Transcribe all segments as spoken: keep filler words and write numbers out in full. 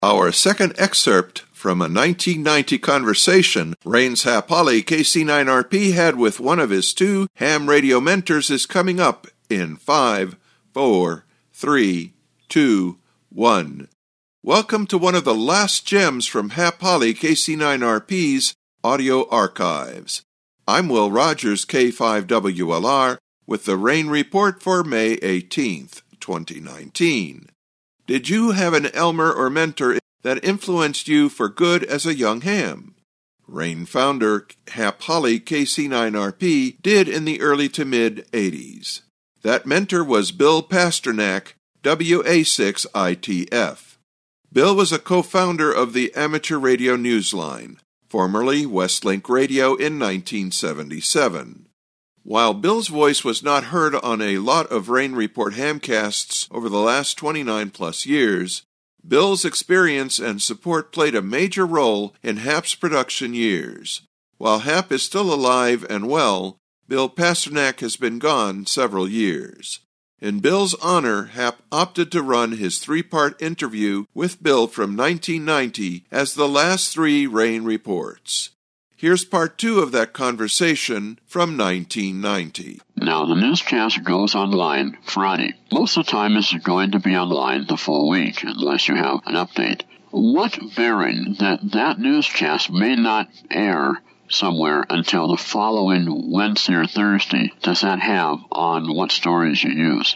Our second excerpt from a nineteen ninety conversation Rains Hap Holly K C nine R P had with one of his two ham radio mentors is coming up in five, four, three, two, one. Welcome to one of the last gems from Hap Holly K C nine R P's audio archives. I'm Will Rogers, K five W L R, with the rain report for May eighteenth, twenty nineteen. Did you have an Elmer or mentor that influenced you for good as a young ham? Rain founder Hap Holly K C nine R P did in the early to mid-eighties. That mentor was Bill Pasternak, W A six I T F. Bill was a co-founder of the Amateur Radio Newsline, formerly Westlink Radio, in nineteen seventy-seven. While Bill's voice was not heard on a lot of Rain Report hamcasts over the last twenty-nine plus years, Bill's experience and support played a major role in Hap's production years. While Hap is still alive and well, Bill Pasternak has been gone several years. In Bill's honor, Hap opted to run his three-part interview with Bill from nineteen ninety as the last three Rain Reports. Here's part two of that conversation from nineteen ninety. Now, the newscast goes online Friday. Most of the time, it's going to be online the full week, unless you have an update. What bearing that that newscast may not air somewhere until the following Wednesday or Thursday does that have on what stories you use?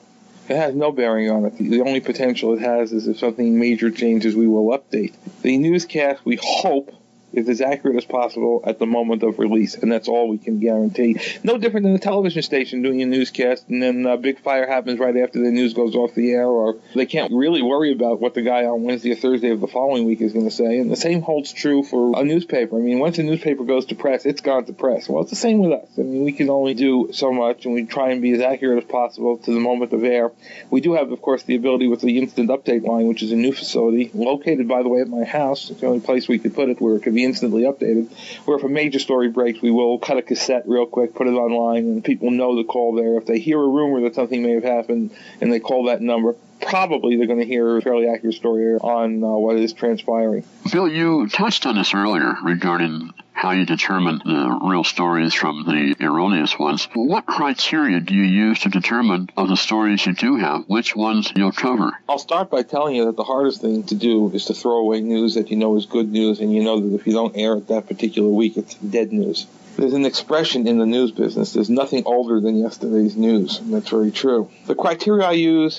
It has no bearing on it. The only potential it has is if something major changes, we will update. The newscast, we hope, is as accurate as possible at the moment of release, and that's all we can guarantee. No different than a television station doing a newscast, and then a big fire happens right after the news goes off the air, or they can't really worry about what the guy on Wednesday or Thursday of the following week is going to say. And the same holds true for a newspaper. I mean, once a newspaper goes to press, it's gone to press. Well, it's the same with us. I mean, we can only do so much, and we try and be as accurate as possible to the moment of air. We do have, of course, the ability with the Instant Update line, which is a new facility, located, by the way, at my house. It's the only place we could put it where it could be instantly updated, where if a major story breaks, we will cut a cassette real quick, put it online, and people know to call there. If they hear a rumor that something may have happened and they call that number, probably they're going to hear a fairly accurate story on uh, what is transpiring. Bill, you touched on this earlier regarding how you determine the real stories from the erroneous ones. What criteria do you use to determine of the stories you do have, which ones you'll cover? I'll start by telling you that the hardest thing to do is to throw away news that you know is good news, and you know that if you don't air it that particular week, it's dead news. There's an expression in the news business, there's nothing older than yesterday's news, and that's very true. The criteria I use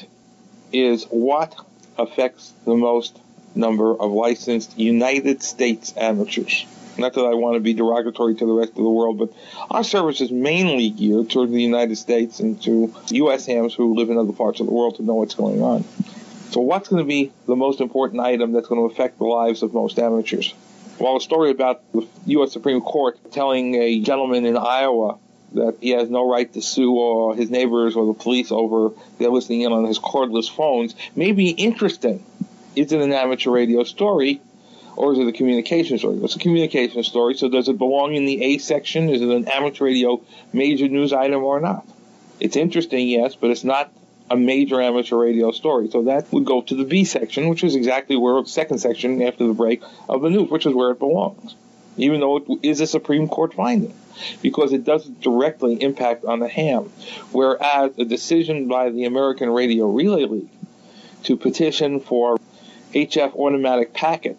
is what affects the most number of licensed United States amateurs. Not that I want to be derogatory to the rest of the world, but our service is mainly geared toward the United States and to U S hams who live in other parts of the world to know what's going on. So what's going to be the most important item that's going to affect the lives of most amateurs? Well, a story about the U S Supreme Court telling a gentleman in Iowa that he has no right to sue or his neighbors or the police over they're listening in on his cordless phones may be interesting. Is it an amateur radio story? Or is it a communication story? It's a communication story, so does it belong in the A section? Is it an amateur radio major news item or not? It's interesting, yes, but it's not a major amateur radio story. So that would go to the B section, which is exactly where the second section after the break of the news, which is where it belongs, even though it is a Supreme Court finding, because it doesn't directly impact on the ham. Whereas a decision by the American Radio Relay League to petition for H F automatic packet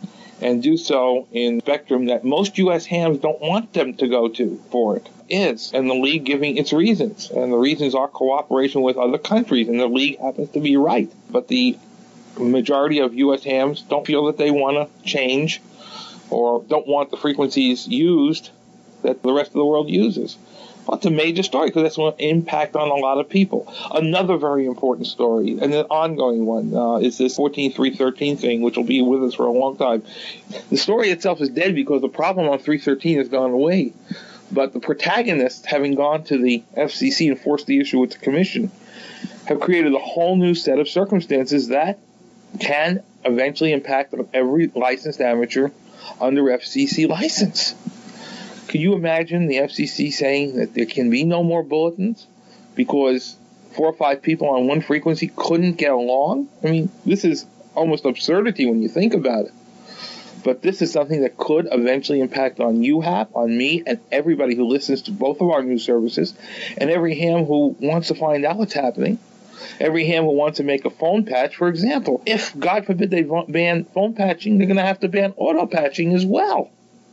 and do so in spectrum that most U S hams don't want them to go to for it is, and the league giving its reasons, and the reasons are cooperation with other countries, and the league happens to be right. But the majority of U S hams don't feel that they want to change or don't want the frequencies used that the rest of the world uses. Well, it's a major story because that's going to impact on a lot of people. Another very important story, and an ongoing one, uh, is this fourteen three thirteen thing, which will be with us for a long time. The story itself is dead because the problem on three thirteen has gone away. But the protagonists, having gone to the F C C and forced the issue with the commission, have created a whole new set of circumstances that can eventually impact on every licensed amateur under F C C license. Could you imagine the F C C saying that there can be no more bulletins because four or five people on one frequency couldn't get along? I mean, this is almost absurdity when you think about it. But this is something that could eventually impact on you, Hap, on me, and everybody who listens to both of our news services, and every ham who wants to find out what's happening, every ham who wants to make a phone patch, for example. If, God forbid, they ban phone patching, they're going to have to ban auto patching as well.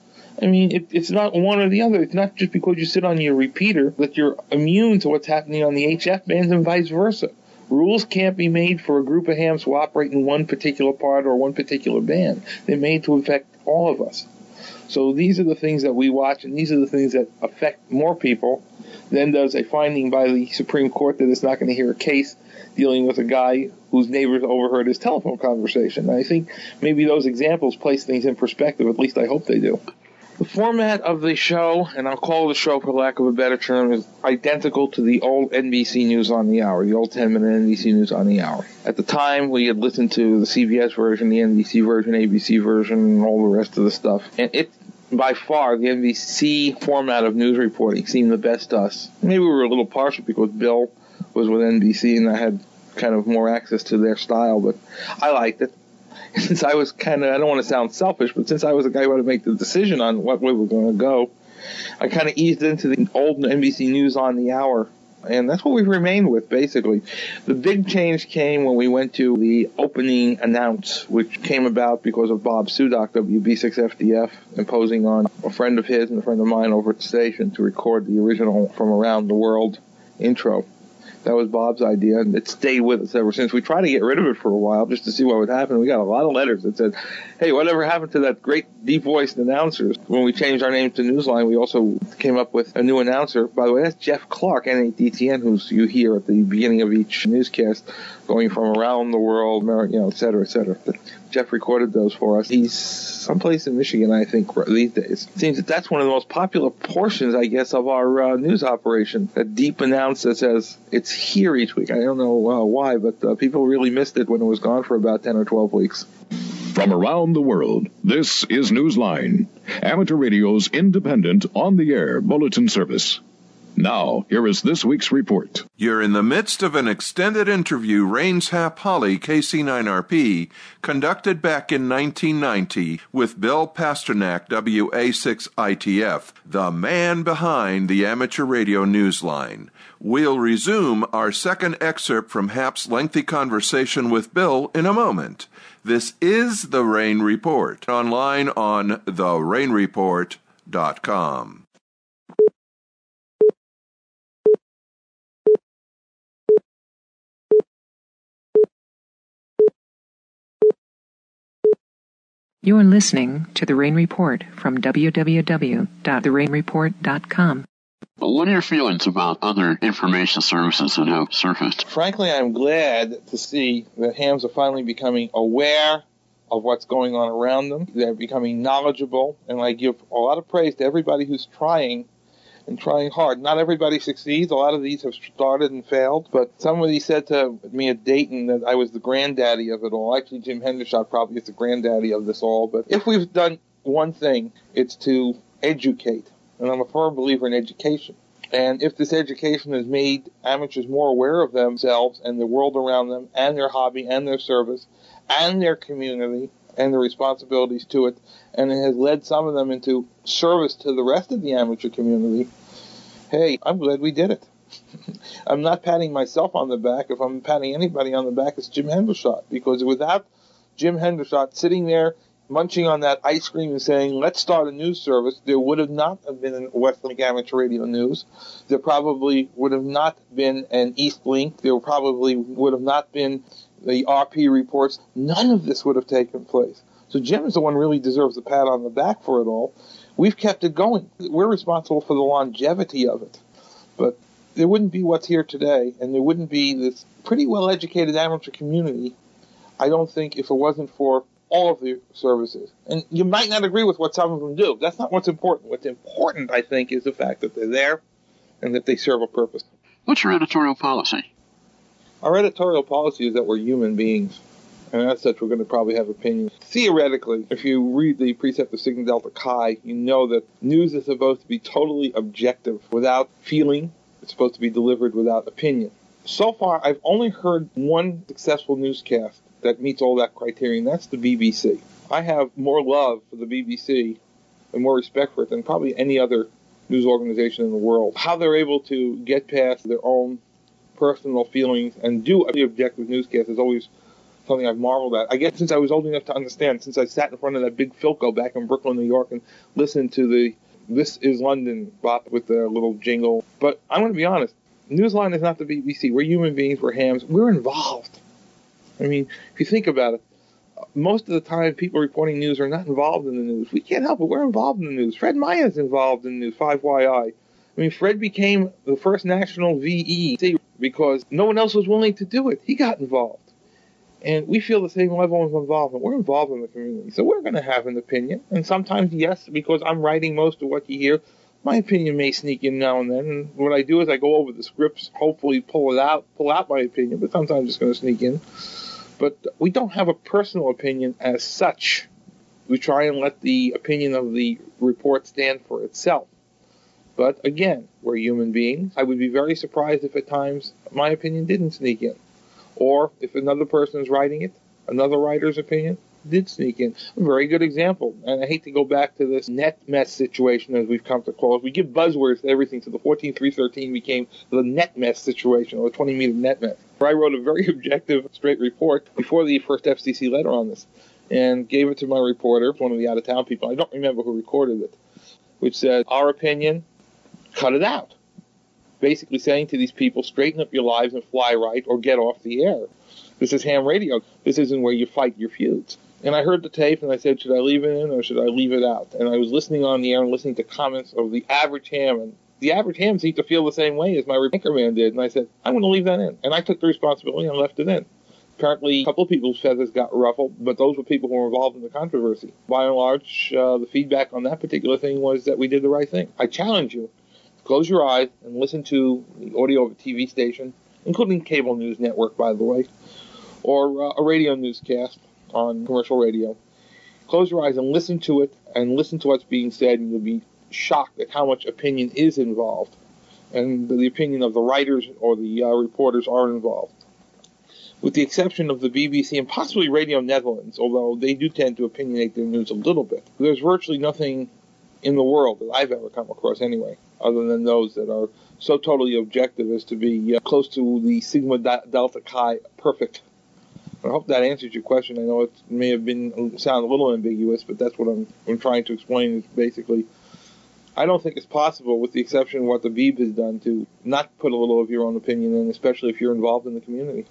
I mean, it, it's not one or the other. It's not just because you sit on your repeater that you're immune to what's happening on the H F bands and vice versa. Rules can't be made for a group of hams who operate in one particular part or one particular band. They're made to affect all of us. So these are the things that we watch, and these are the things that affect more people than does a finding by the Supreme Court that it's not going to hear a case dealing with a guy whose neighbors overheard his telephone conversation. And I think maybe those examples place things in perspective. At least I hope they do. The format of the show, and I'll call it a show for lack of a better term, is identical to the old N B C News on the Hour, the old ten-minute N B C News on the Hour. At the time, we had listened to the C B S version, the N B C version, A B C version, and all the rest of the stuff. And it, by far, the N B C format of news reporting seemed the best to us. Maybe we were a little partial because Bill was with N B C and I had kind of more access to their style, but I liked it. Since I was kind of, I don't want to sound selfish, but since I was the guy who had to make the decision on what way we're going to go, I kind of eased into the old N B C News on the Hour, and that's what we've remained with, basically. The big change came when we went to the opening announce, which came about because of Bob Sudak, W B six F D F, imposing on a friend of his and a friend of mine over at the station to record the original From Around the World intro. That was Bob's idea, and it stayed with us ever since. We tried to get rid of it for a while just to see what would happen. We got a lot of letters that said, hey, whatever happened to that great deep-voiced announcers? When we changed our name to Newsline, we also came up with a new announcer. By the way, that's Jeff Clark, N eight D T N, who's you hear at the beginning of each newscast, going from around the world, you know, et cetera, et cetera. But Jeff recorded those for us. He's someplace in Michigan, I think, these days. It seems that that's one of the most popular portions, I guess, of our uh, news operation. That deep announce that says it's here each week. I don't know uh, why, but uh, people really missed it when it was gone for about ten or twelve weeks. From around the world, this is Newsline, amateur radio's independent, on-the-air bulletin service. Now, here is this week's report. You're in the midst of an extended interview Rains Hap Holly, K C nine R P, conducted back in nineteen ninety with Bill Pasternak, W A six I T F, the man behind the amateur radio Newsline. We'll resume our second excerpt from Hap's lengthy conversation with Bill in a moment. This is The Rain Report, online on the rain report dot com. You're listening to The Rain Report from w w w dot the rain report dot com. What are your feelings about other information services that have surfaced? Frankly, I'm glad to see that hams are finally becoming aware of what's going on around them. They're becoming knowledgeable, and I give a lot of praise to everybody who's trying and trying hard. Not everybody succeeds. A lot of these have started and failed, but somebody said to me at Dayton that I was the granddaddy of it all. Actually, Jim Hendershot probably is the granddaddy of this all, but if we've done one thing, it's to educate, and I'm a firm believer in education. And if this education has made amateurs more aware of themselves and the world around them and their hobby and their service and their community and the responsibilities to it, and it has led some of them into service to the rest of the amateur community, hey, I'm glad we did it. I'm not patting myself on the back. If I'm patting anybody on the back, it's Jim Hendershot, because without Jim Hendershot sitting there munching on that ice cream and saying, let's start a news service, there would have not have been an Westlink Amateur Radio News. There probably would have not been an East Link. There probably would have not been the R P reports. None of this would have taken place. So Jim is the one who really deserves a pat on the back for it all. We've kept it going. We're responsible for the longevity of it. But there wouldn't be what's here today, and there wouldn't be this pretty well-educated amateur community, I don't think, if it wasn't for all of the services. And you might not agree with what some of them do. That's not what's important. What's important, I think, is the fact that they're there and that they serve a purpose. What's your editorial policy? Our editorial policy is that we're human beings, and as such, we're going to probably have opinions. Theoretically, if you read the precept of Sigma Delta Chi, you know that news is supposed to be totally objective, without feeling. It's supposed to be delivered without opinion. So far, I've only heard one successful newscast that meets all that criterion. That's the B B C. I have more love for the B B C and more respect for it than probably any other news organization in the world. How they're able to get past their own personal feelings and do the objective newscast is always something I've marveled at. I guess since I was old enough to understand, since I sat in front of that big Philco back in Brooklyn, New York, and listened to the This Is London bop with the little jingle. But I'm going to be honest, Newsline is not the B B C. We're human beings, we're hams, we're involved. I mean, if you think about it, most of the time people reporting news are not involved in the news. We can't help it, we're involved in the news. Fred Meyer's involved in the news, five Y I. I mean, Fred became the first national V E because no one else was willing to do it. He got involved. And we feel the same level of involvement. We're involved in the community. So we're going to have an opinion. And sometimes, yes, because I'm writing most of what you hear, my opinion may sneak in now and then. And what I do is I go over the scripts, hopefully pull it out, pull out my opinion, but sometimes it's going to sneak in. But we don't have a personal opinion as such. We try and let the opinion of the report stand for itself. But again, we're human beings. I would be very surprised if at times my opinion didn't sneak in. Or if another person is writing it, another writer's opinion did sneak in. A very good example, and I hate to go back to this net mess situation as we've come to call it. We give buzzwords to everything, so the fourteen three thirteen became the net mess situation, or the twenty meter net mess. I wrote a very objective, straight report before the first F C C letter on this, and gave it to my reporter, one of the out-of-town people. I don't remember who recorded it, which said, our opinion, cut it out. Basically saying to these people, straighten up your lives and fly right or get off the air. This is ham radio. This isn't where you fight your feuds. And I heard the tape and I said, should I leave it in or should I leave it out? And I was listening on the air and listening to comments of the average ham. And the average ham seemed to feel the same way as my anchorman did. And I said, I'm going to leave that in. And I took the responsibility and left it in. Apparently, a couple of people's feathers got ruffled, but those were people who were involved in the controversy. By and large, uh, the feedback on that particular thing was that we did the right thing. I challenge you. Close your eyes and listen to the audio of a T V station, including cable news network, by the way, or uh, a radio newscast on commercial radio. Close your eyes and listen to it and listen to what's being said, and you'll be shocked at how much opinion is involved, and the opinion of the writers or the uh, reporters are involved. With the exception of the B B C and possibly Radio Netherlands, although they do tend to opinionate their news a little bit, there's virtually nothing in the world that I've ever come across anyway, other than those that are so totally objective as to be uh, close to the Sigma Delta Chi perfect. I hope that answers your question. I know it may have been sound a little ambiguous, but that's what I'm, I'm trying to explain. Is basically, I don't think it's possible, with the exception of what the Beeb has done, to not put a little of your own opinion in, especially if you're involved in the community.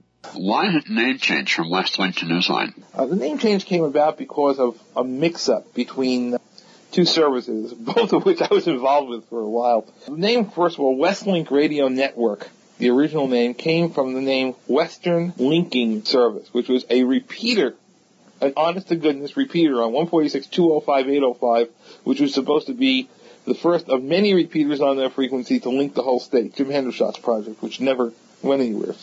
Why did the name change from Westlink to Newsline? Uh, the name change came about because of a mix-up between two services, both of which I was involved with for a while. The name, first of all, Westlink Radio Network, the original name, came from the name Western Linking Service, which was a repeater, an honest-to-goodness repeater on one forty-six, two oh five, eight oh five, which was supposed to be the first of many repeaters on their frequency to link the whole state, Jim Hendershot's project, which never went anywhere.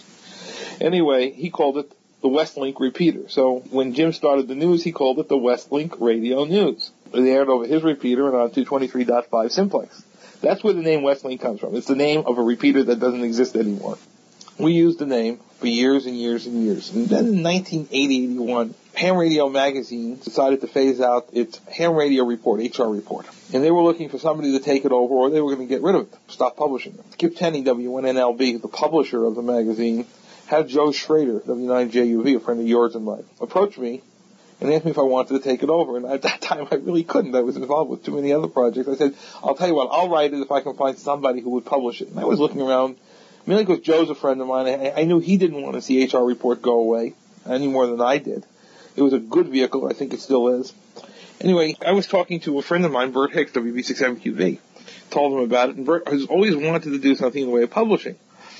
Anyway, he called it the Westlink repeater. So when Jim started the news, he called it the Westlink Radio News. It aired over his repeater and on two twenty-three point five simplex. That's where the name Westlink comes from. It's the name of a repeater that doesn't exist anymore. We used the name for years and years and years. And then in nineteen eighty, eighty-one, Ham Radio Magazine decided to phase out its Ham Radio Report, H R Report. And they were looking for somebody to take it over, or they were going to get rid of it, stop publishing it. Skip Tenney, W N N L B, the publisher of the magazine, had Joe Schrader, W nine J U V, a friend of yours and mine, approach me and asked me if I wanted to take it over. And at that time, I really couldn't. I was involved with too many other projects. I said, I'll tell you what, I'll write it if I can find somebody who would publish it. And I was looking around, mainly because Joe's a friend of mine. I, I knew he didn't want to see H R Report go away any more than I did. It was a good vehicle. I think it still is. Anyway, I was talking to a friend of mine, Bert Hicks, W B six M Q V. Told him about it, and Bert has always wanted to do something in the way of publishing.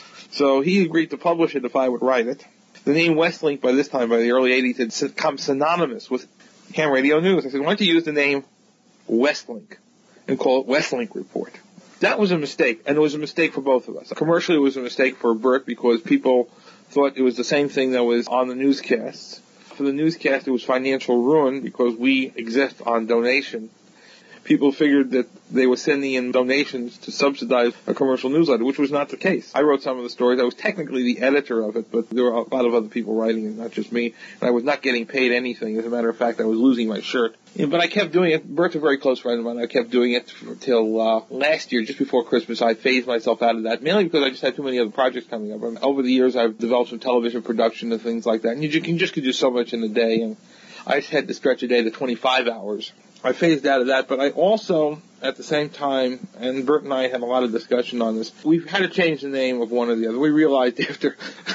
So he agreed to publish it if I would write it. The name Westlink, by this time, by the early eighties, had become synonymous with Ham Radio News. I said, why don't you use the name Westlink and call it Westlink Report? That was a mistake, and it was a mistake for both of us. Commercially, it was a mistake for Bert because people thought it was the same thing that was on the newscasts. For the newscast, it was financial ruin because we exist on donation. people figured that they were sending in donations to subsidize a commercial newsletter, which was not the case. I wrote some of the stories. I was technically the editor of it, but there were a lot of other people writing it, not just me. And I was not getting paid anything. As a matter of fact, I was losing my shirt. Yeah, but I kept doing it. Bert's a very close friend of mine. I kept doing it until uh, last year, just before Christmas. I phased myself out of that, mainly because I just had too many other projects coming up. And over the years, I've developed some television production and things like that. And you can just do so much in a day. And I just had to stretch a day to twenty-five hours. I phased out of that, but I also, at the same time, and Bert and I had a lot of discussion on this, we've had to change the name of one or the other. We realized after,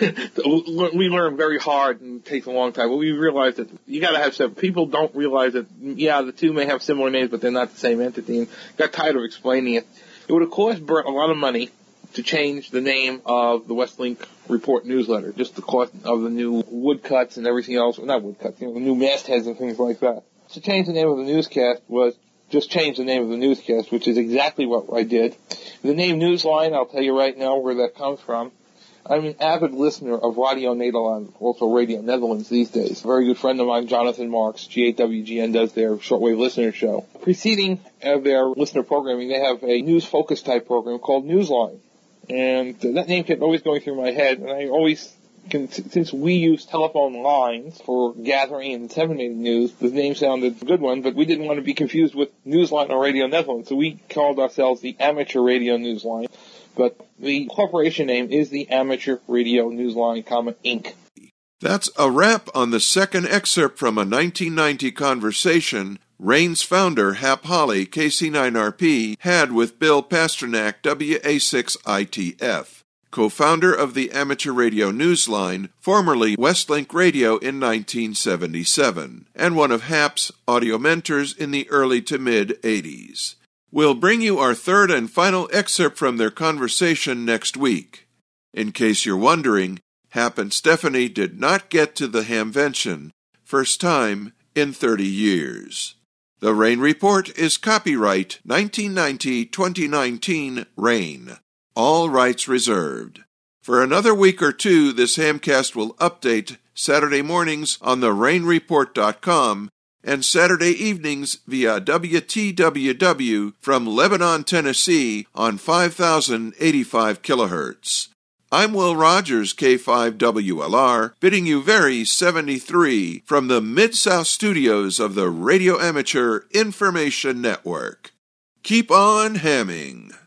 we learned very hard and it takes a long time, but we realized that you gotta have separate, people don't realize that, yeah, the two may have similar names, but they're not the same entity, and got tired of explaining it. It would have cost Bert a lot of money to change the name of the Westlink Report newsletter, just the cost of the new woodcuts and everything else, not woodcuts, you know, the new mastheads and things like that. To change the name of the newscast was just change the name of the newscast, which is exactly what I did. The name Newsline, I'll tell you right now where that comes from. I'm an avid listener of Radio Nederland, also Radio Netherlands these days. A very good friend of mine, Jonathan Marks, G eight W G N, does their shortwave listener show. Preceding uh, their listener programming, they have a news focus type program called Newsline. And uh, that name kept always going through my head, and I always... Since we use telephone lines for gathering and disseminating news, the name sounded a good one, but we didn't want to be confused with Newsline or Radio Netherlands, so we called ourselves the Amateur Radio Newsline. But the corporation name is the Amateur Radio Newsline, comma, Incorporated. That's a wrap on the second excerpt from a nineteen ninety conversation RAIN's founder, Hap Holly, K C nine R P, had with Bill Pasternak, W A six I T F. Co-founder of the Amateur Radio Newsline, formerly Westlink Radio in nineteen seventy-seven, and one of Hap's audio mentors in the early to mid-eighties. We'll bring you our third and final excerpt from their conversation next week. In case you're wondering, Hap and Stephanie did not get to the Hamvention, first time in thirty years. The RAIN Report is copyright nineteen ninety to twenty nineteen RAIN. All rights reserved. For another week or two, this Hamcast will update Saturday mornings on the rain report dot com and Saturday evenings via W T W W from Lebanon, Tennessee on five thousand eighty-five kilohertz. I'm Will Rogers, K five W L R, bidding you very seventy-three from the Mid-South studios of the Radio Amateur Information Network. Keep on hamming.